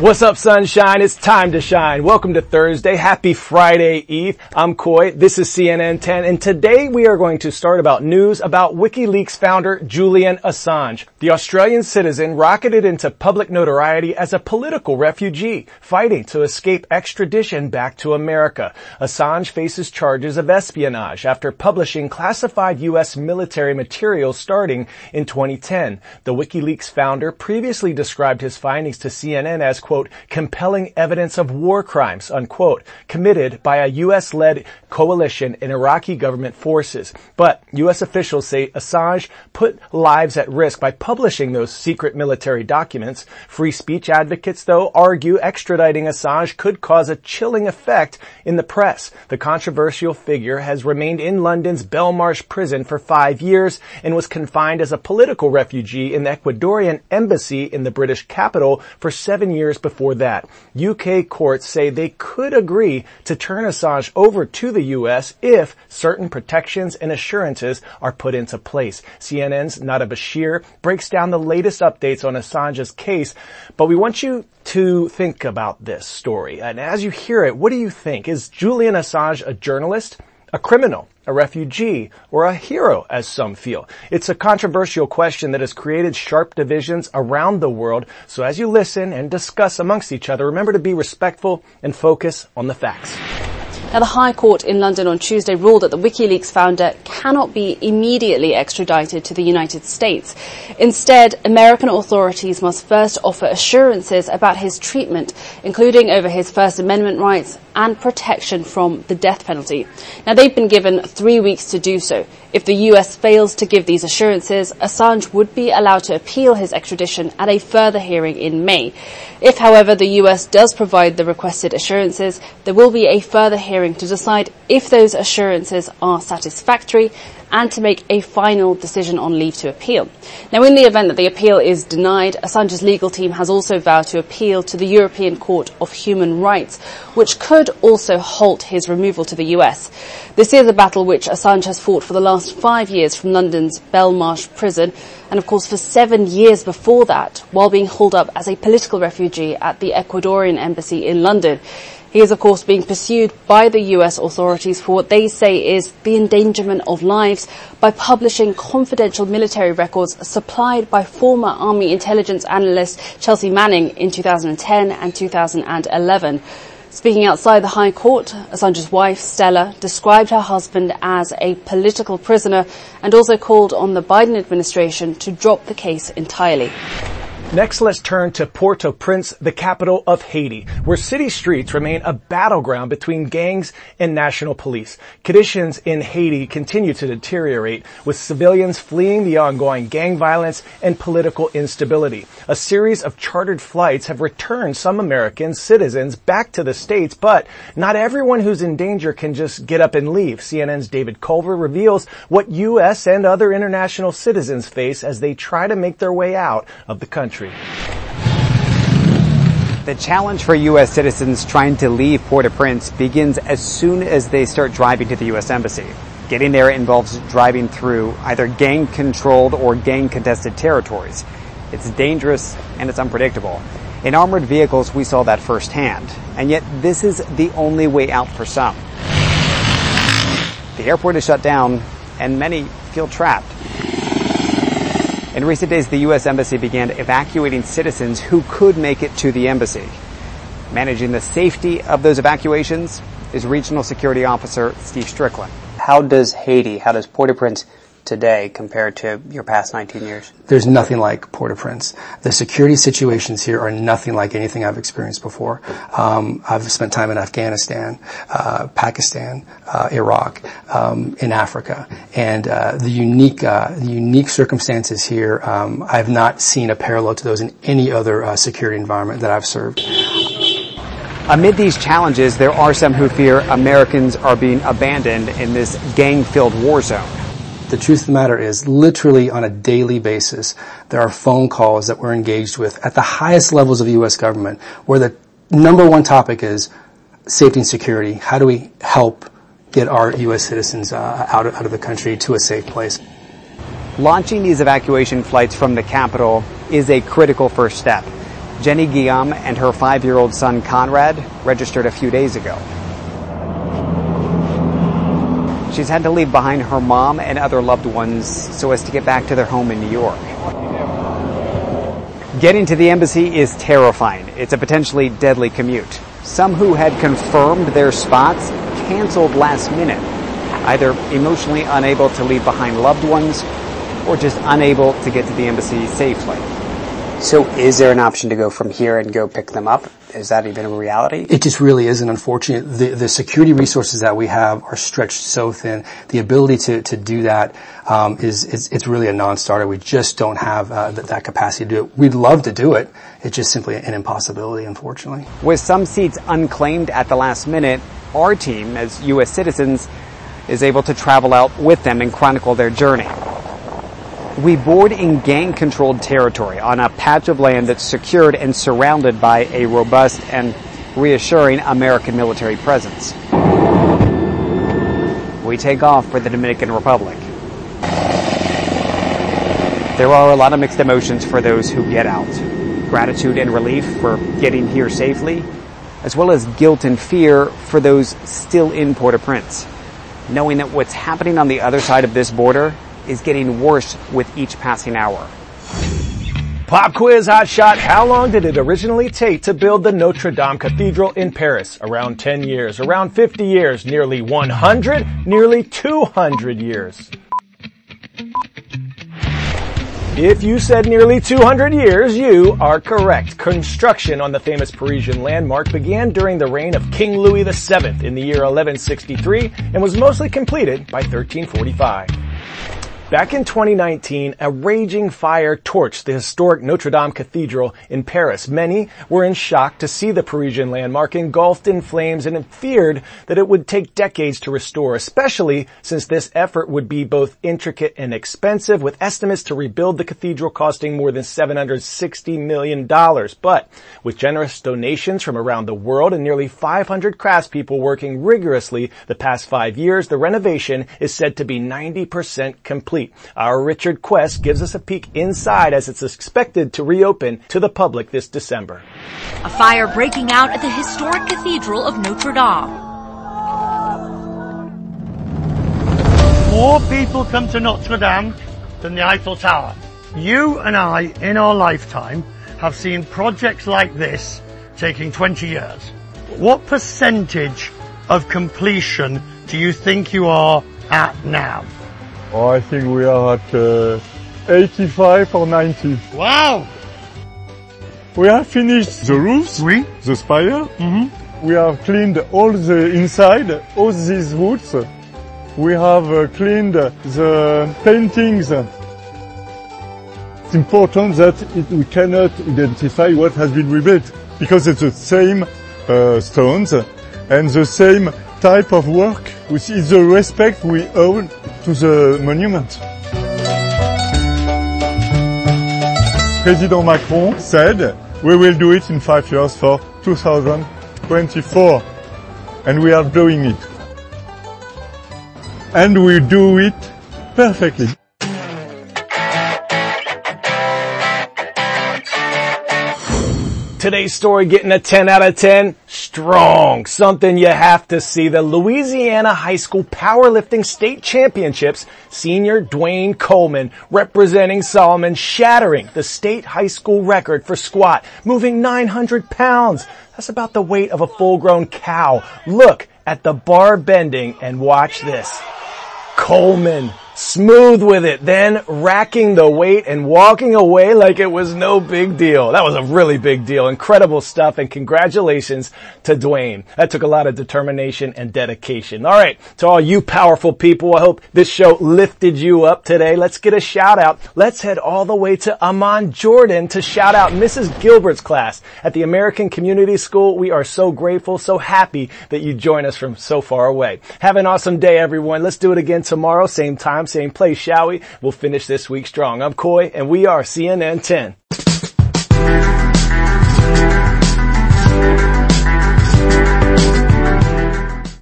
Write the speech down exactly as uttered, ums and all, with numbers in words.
What's up, sunshine? It's time to shine. Welcome to Thursday. Happy Friday Eve. I'm Coy. This is C N N ten, and today we are going to start about news about WikiLeaks founder Julian Assange. The Australian citizen rocketed into public notoriety as a political refugee, fighting to escape extradition back to America. Assange faces charges of espionage after publishing classified U S military material starting in twenty ten. The WikiLeaks founder previously described his findings to C N N as, quote, compelling evidence of war crimes, unquote, committed by a U S-led coalition in Iraqi government forces. But U S officials say Assange put lives at risk by publishing those secret military documents. Free speech advocates, though, argue extraditing Assange could cause a chilling effect in the press. The controversial figure has remained in London's Belmarsh prison for five years and was confined as a political refugee in the Ecuadorian embassy in the British capital for seven years before that. U K courts say they could agree to turn Assange over to the U S if certain protections and assurances are put into place. C N N's Nada Bashir breaks down the latest updates on Assange's case, but we want you to think about this story. And as you hear it, what do you think? Is Julian Assange a journalist, a criminal, a refugee, or a hero, as some feel? It's a controversial question that has created sharp divisions around the world. So as you listen and discuss amongst each other, remember to be respectful and focus on the facts. Now, the High Court in London on Tuesday ruled that the WikiLeaks founder cannot be immediately extradited to the United States. Instead, American authorities must first offer assurances about his treatment, including over his First Amendment rights and protection from the death penalty. Now, they've been given three weeks to do so. If the U S fails to give these assurances, Assange would be allowed to appeal his extradition at a further hearing in May. If, however, the U S does provide the requested assurances, there will be a further hearing to decide if those assurances are satisfactory and to make a final decision on leave to appeal. Now, in the event that the appeal is denied, Assange's legal team has also vowed to appeal to the European Court of Human Rights, which could also halt his removal to the U S. This is a battle which Assange has fought for the last five years from London's Belmarsh prison, and of course for seven years before that, while being hauled up as a political refugee at the Ecuadorian embassy in London. He is, of course, being pursued by the U S authorities for what they say is the endangerment of lives by publishing confidential military records supplied by former Army intelligence analyst Chelsea Manning in two thousand ten and two thousand eleven. Speaking outside the High Court, Assange's wife, Stella, described her husband as a political prisoner and also called on the Biden administration to drop the case entirely. Next, let's turn to Port-au-Prince, the capital of Haiti, where city streets remain a battleground between gangs and national police. Conditions in Haiti continue to deteriorate, with civilians fleeing the ongoing gang violence and political instability. A series of chartered flights have returned some American citizens back to the States, but not everyone who's in danger can just get up and leave. C N N's David Culver reveals what U S and other international citizens face as they try to make their way out of the country. The challenge for U S citizens trying to leave Port-au-Prince begins as soon as they start driving to the U S Embassy. Getting there involves driving through either gang-controlled or gang-contested territories. It's dangerous and it's unpredictable. In armored vehicles, we saw that firsthand. And yet, this is the only way out for some. The airport is shut down, and many feel trapped. In recent days, the U S Embassy began evacuating citizens who could make it to the embassy. Managing the safety of those evacuations is Regional Security Officer Steve Strickland. How does Haiti, how does Port-au-Prince today compare to your past nineteen years? There's nothing like Port-au-Prince. The security situations here are nothing like anything I've experienced before. Um, I've spent time in Afghanistan, uh, Pakistan, uh, Iraq, um, in Africa, and uh, the unique, uh, the unique circumstances here. Um, I've not seen a parallel to those in any other uh, security environment that I've served. Amid these challenges, there are some who fear Americans are being abandoned in this gang-filled war zone. The truth of the matter is, literally on a daily basis, there are phone calls that we're engaged with at the highest levels of the U S government where the number one topic is safety and security. How do we help get our U S citizens uh, out, of, out of the country to a safe place? Launching these evacuation flights from the capital is a critical first step. Jenny Guillaume and her five-year-old son Conrad registered a few days ago. She's had to leave behind her mom and other loved ones so as to get back to their home in New York. Getting to the embassy is terrifying. It's a potentially deadly commute. Some who had confirmed their spots canceled last minute, either emotionally unable to leave behind loved ones or just unable to get to the embassy safely. So is there an option to go from here and go pick them up? Is that even a reality? It just really isn't, unfortunate. The, the security resources that we have are stretched so thin. The ability to, to do that, um, is, is, it's really a non-starter. We just don't have, uh, that, that capacity to do it. We'd love to do it. It's just simply an impossibility, unfortunately. With some seats unclaimed at the last minute, our team, as U S citizens, is able to travel out with them and chronicle their journey. We board in gang-controlled territory on a patch of land that's secured and surrounded by a robust and reassuring American military presence. We take off for the Dominican Republic. There are a lot of mixed emotions for those who get out. Gratitude and relief for getting here safely, as well as guilt and fear for those still in Port-au-Prince, knowing that what's happening on the other side of this border is getting worse with each passing hour. Pop quiz hot shot. How long did it originally take to build the Notre Dame Cathedral in Paris? Around ten years, around fifty years, nearly one hundred, nearly two hundred years. If you said nearly two hundred years, you are correct. Construction on the famous Parisian landmark began during the reign of King Louis the Seventh in the year eleven sixty-three and was mostly completed by thirteen forty-five. Back in twenty nineteen, a raging fire torched the historic Notre Dame Cathedral in Paris. Many were in shock to see the Parisian landmark engulfed in flames and feared that it would take decades to restore, especially since this effort would be both intricate and expensive, with estimates to rebuild the cathedral costing more than seven hundred sixty million dollars. But with generous donations from around the world and nearly five hundred craftspeople working rigorously the past five years, the renovation is said to be ninety percent complete. Our Richard Quest gives us a peek inside as it's expected to reopen to the public this December. A fire breaking out at the historic Cathedral of Notre Dame. More people come to Notre Dame than the Eiffel Tower. You and I, in our lifetime, have seen projects like this taking twenty years. What percentage of completion do you think you are at now? Oh, I think we are at uh, eighty-five or ninety. Wow! We have finished the roofs, Oui. the spire. Mm-hmm. We have cleaned all the inside, all these woods. We have uh, cleaned the paintings. It's important that it, we cannot identify what has been rebuilt because it's the same uh, stones and the same type of work, which is the respect we owe to the monument. President Macron said we will do it in five years for two thousand twenty-four, and we are doing it. And we do it perfectly. Today's story getting a ten out of ten. Strong. Something you have to see. The Louisiana High School Powerlifting State Championships. Senior Dwayne Coleman representing Solomon, shattering the state high school record for squat, moving nine hundred pounds. That's about the weight of a full-grown cow. Look at the bar bending and watch this. Coleman, smooth with it, then racking the weight and walking away like it was no big deal. That was a really big deal. Incredible stuff, and congratulations to Dwayne. That took a lot of determination and dedication. All right, to all you powerful people, I hope this show lifted you up today. Let's get a shout out. Let's head all the way to Amman, Jordan to shout out Missus Gilbert's class at the American Community School. We are so grateful, so happy that you join us from so far away. Have an awesome day, everyone. Let's do it again tomorrow, same time, same place, shall we? We'll finish this week strong. I'm Coy, and we are C N N ten.